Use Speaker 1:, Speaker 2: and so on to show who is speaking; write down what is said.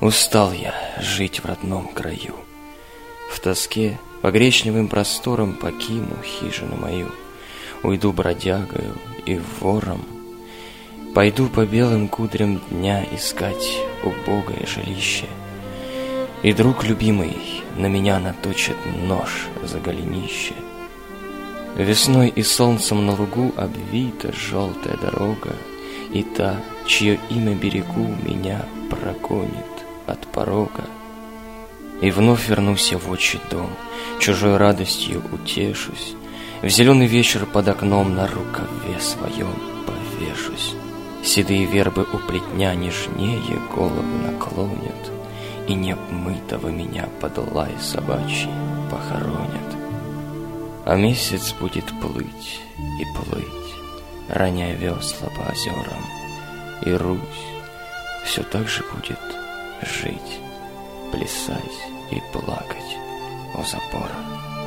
Speaker 1: Устал я жить в родном краю. В тоске по гречневым просторам покину хижину мою. Уйду бродягою и вором, пойду по белым кудрям дня искать убогое жилище. И друг любимый на меня наточит нож за голенище. Весной и солнцем на лугу обвита желтая дорога, и та, чье имя берегу, меня прогонит от порога. И вновь вернусь я в отчий дом, чужой радостью утешусь, в зеленый вечер под окном на рукаве своем повешусь. Седые вербы у плетня нежнее голову наклонят, и необмытого меня под лай собачий похоронят. А месяц будет плыть и плыть, роняя весла по озерам, и Русь все так же будет жить, плясать и плакать у забора.